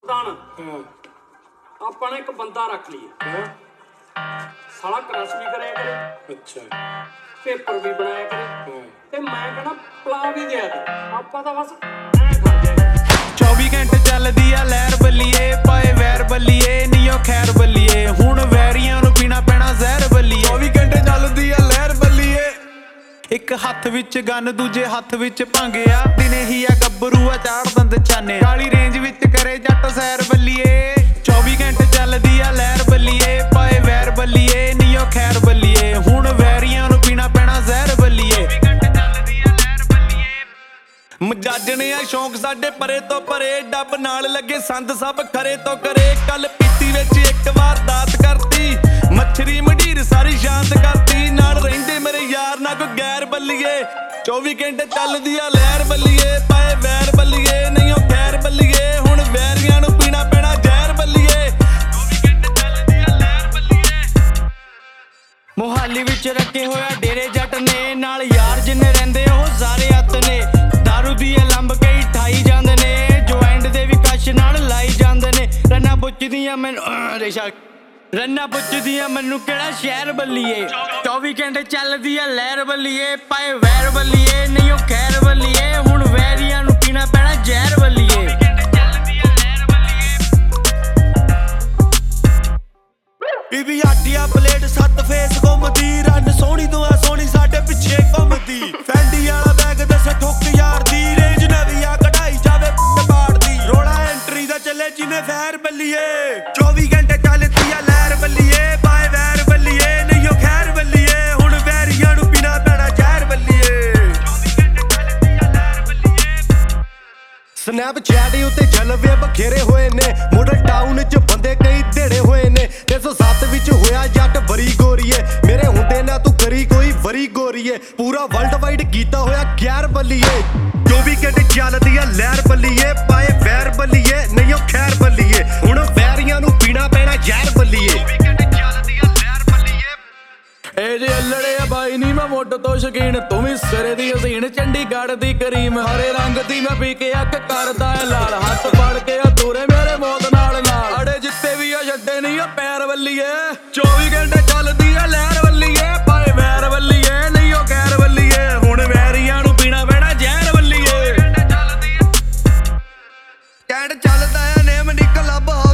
ਆਪਾਂ ਨੇ ਇੱਕ ਬੰਦਾ ਰੱਖ ਲਿਆ ਸਾਲਾ क्रश भी कराया करे अच्छा पेपर भी बनाया करे ते मैं कहना पला भी दिया करे ਆਪਾਂ ਤਾਂ ਬਸ ਐ ਕਰਦੇ 24 ਘੰਟੇ ਚੱਲਦੀ ਆ ਲਹਿਰ ਬੱਲੀਏ ਪਾਏ ਵੈਰ ਬੱਲੀਏ ਨੀਓ ਖੈਰ ਬੱਲੀਏ ਹੁਣ ਵੈਰੀਆਂ ਨੂੰ ਪੀਣਾ ਪੈਣਾ ਜ਼ਹਿਰ ਬੱਲੀਏ 24 ਘੰਟੇ ਚੱਲਦੀ ਆ ਲਹਿਰ ਬੱਲੀਏ ਇੱਕ ਹੱਥ ਵਿੱਚ ਗਨ ਦੂਜੇ ਹੱਥ ਵਿੱਚ ਭੰਗਿਆ ਦਿਨੇ ਹੀ ਆ ਗੱਭਰੂ ਆ ਚਾੜ ਦੰਦ ਛਾਨੇ ਕਾਲੀ ਰੇਂਜ ਵਿੱਚ ਕਰੇ ਜੱਟ ਸੈਰ ਬੱਲੀਏ 24 ਘੰਟੇ ਚੱਲਦੀ ਆ ਲਹਿਰ ਬੱਲੀਏ ਪਾਏ ਵੈਰ ਬੱਲੀਏ ਨੀਓ ਖੈਰ ਬੱਲੀਏ ਹੁਣ ਵੈਰੀਆਂ ਨੂੰ ਪੀਣਾ ਪੈਣਾ ਜ਼ਹਿਰ ਬੱਲੀਏ ਮਜਾਜਣੇ ਆ ਸ਼ੌਂਕ ਸਾਡੇ ਪਰੇ ਤੋਂ ਪਰੇ ਡੱਬ ਨਾਲ ਲੱਗੇ ਸੰਦ ਸਭ ਖਰੇ ਤੋਂ ਕਰੇ ਕੱਲ ਪੀਤੀ ਵਿੱਚ ਇੱਕ ਵਾਰ ਦਾਤ ਕਰਤੀ ਮੱਛਰੀ ਮੰਡੀਰ ਸਾਰੀ ਸ਼ਾਂਤ ਕਰਤੀ ਨਾਲ ਰਹਿੰਦੇ ਮੇਰੇ ਯਾਰ ਨਾ ਕੋਈ ਗੈਰ ਬੱਲੀਏ 24 ਘੰਟੇ ਚੱਲਦੀ ਆ ਲਹਿਰ ਬੱਲੀਏ ਪਾਏ ਵੈਰ ਬੱਲੀਏ ਨਹੀਂ ਉਹ ਖੈਰ ਬੱਲੀਏ ਹੁਣ ਵੈਰੀਆਂ ਨੂੰ ਪੀਣਾ ਪੈਣਾ ਜ਼ਹਿਰ ਬੱਲੀਏ 24 ਘੰਟੇ ਚੱਲਦੀ ਆ ਲਹਿਰ ਬੱਲੀਏ ਮੋਹਾਲੀ ਵਿੱਚ ਰੱਖੇ ਹੋਇਆ ਡੇਰੇ ਜੱਟ ਨੇ ਨਾਲ ਯਾਰ ਜਿੰਨੇ ਰਹਿੰਦੇ ਉਹ ਸਾਰੇ ਅੱਤ ਨੇ ਦਾਰੂ ਦੀ ਲੰਬ ਕਈ ਠਾਈ ਜਾਂਦੇ ਨੇ ਜੁਆਇੰਟ ਦੇ ਵੀ ਕਸ਼ ਨਾਲ ਲਾਈ ਜਾਂਦੇ ਨੇ ਰੰਨਾ ਪੁੱਛਦੀਆਂ ਮੈਨੂੰ ਰੇਸ਼ਾ ਰੰਨਾ ਪੁੱਛਦੀਆਂ ਮੈਨੂੰ ਕਿਹੜਾ ਸ਼ਹਿਰ ਬੱਲੀਏ 24 ਘੰਟੇ ਚੱਲਦੀ ਆ ਲਹਿਰ ਬੱਲੀਏ ਪਾਏ ਵੈਰ ਬੱਲੀਏ ਨਹੀਂ ਉਹ ਖੈਰ ਬੱਲੀਏ ਹੁਣ ਵੈਰੀਆਂ ਨੂੰ ਪੀਣਾ ਪੈਣਾ ਜ਼ਹਿਰ ਬੱਲੀਏ ਬੀਬੀ ਆਟੀਆ ਪਲੇਟ 7 ਫੇਸ ਘੁੰਮਦੀ ਰੰਨ ਸੋਹਣੀ ਤੋਂ ਆ ਸੋਹਣੀ ਸਾਡੇ ਪਿੱਛੇ ਘੁੰਮਦੀ ਫੈਂਡੀ ਵਾਲਾ ਬੈਗ ਦੱਸ ਠੁੱਕ ਯਾਰ ਦੀ ਰੇਂਜ ਨਵੀਂ ਆ ਕਢਾਈ ਜਾਵੇ ਪਾੜਦੀ ਰੋਲਾ ਐਂਟਰੀ ਦਾ ਚੱਲੇ ਜਿਵੇਂ ਫੈਰ ਬੱਲੀਏ 24 ਘੰਟੇ ਚੱਲਦੀ ਆ ਲਹਿਰ ਬੱਲੀਏ ਪਾਏ ਵੈਰ ਬੱਲੀਏ ਨਹੀਂ ਉਹ ਖੈਰ ਬੱਲੀਏ ਹੁਣ ਵੈਰੀਆਂ ਨੂੰ ਪੀਣਾ ਪੈਣਾ ਜ਼ਹਿਰ ਬੱਲੀਏ 24 ਘੰਟੇ ਚੱਲਦੀ ਆ ਲਹਿਰ ਬੱਲੀਏ ਸਨੈਪਚੈਟ ਉੱਤੇ ਜਲਵੇ ਬਖੇਰੇ ਹੋਏ ਨੇ ਮੋਡਲ ਟਾਊਨ 'ਚ ਬੰਦੇ ਕਈ ਢੇੜੇ ਹੋਏ ਨੇ 307 ਵਿੱਚ ਹੋਇਆ ਜੱਟ ਬਰੀ ਗੋਰੀਏ ਮੇਰੇ ਹੁੰਦੇ ਨਾ ਤੂੰ ਕਰੀ ਕੋਈ ਵਰੀ ਗੋਰੀਏ ਪੂਰਾ ਵਰਲਡ ਵਾਈਡ ਕੀਤਾ ਹੋਇਆ ਖੈਰ ਬੱਲੀਏ 24 ਘੰਟੇ ਚੱਲਦੀ ਆ ਲਹਿਰ ਬੱਲੀਏ ਪਾਏ ਵੈਰ ਬੱਲੀਏ ਨਹੀਂ ਉਹ ਖੈਰ ਬੱਲੀਏ ਹੁਣ ਵੈਰੀਆਂ ਨੂੰ ਪੀਣਾ ਪੈਣਾ ਜ਼ਹਿਰ ਬੱਲੀਏ 24 ਘੰਟੇ ਚੱਲਦੀ ਆ ਲਹਿਰ ਬੱਲੀਏ ਏ ਜੇ ਅਲੜੇ ਆ ਬਾਈ ਨੀ ਮੈਂ ਮੋਢ ਤੋਂ ਸ਼ਕੀਨ ਤੂੰ ਵੀ ਸਿਰੇ ਦੀ ਹਸੀਨ ਚੰਡੀਗੜ੍ਹ ਦੀ ਕਰੀਮ ਹਰੇ ਰੰਗ ਦੀ ਮੈਂ ਪੀ ਕੇ ਅੱਖ ਕਰਦਾ ਏ ਲਾਲ ਹੱਥ ਫੜ ਕੇ ਆ ਦੂਰੇ ਮੇਰੇ ਮੌਤ ਨਾਲ ਨਾਲ ਅੜੇ ਜਿੱਤੇ ਵੀ ਆ ਛੱਡੇ ਨਹੀਂ ਆ ਪੈਰ ਬੱਲੀਏ 24 ਘੰਟੇ ਚੱਲਦੀ ਆ ਲਹਿਰ ਬੱਲੀਏ ਪਾਏ ਵੈਰ ਬੱਲੀਏ ਨਹੀਂ ਉਹ ਖੈਰ ਬੱਲੀਏ ਹੁਣ ਵੈਰੀਆਂ ਨੂੰ ਪੀਣਾ ਪੈਣਾ ਜ਼ਹਿਰ ਬੱਲੀਏ ਕੈਂਟ ਚੱਲਦਾ ਆ ਨੇਮ ਨਿਕਲ ਲੱਭ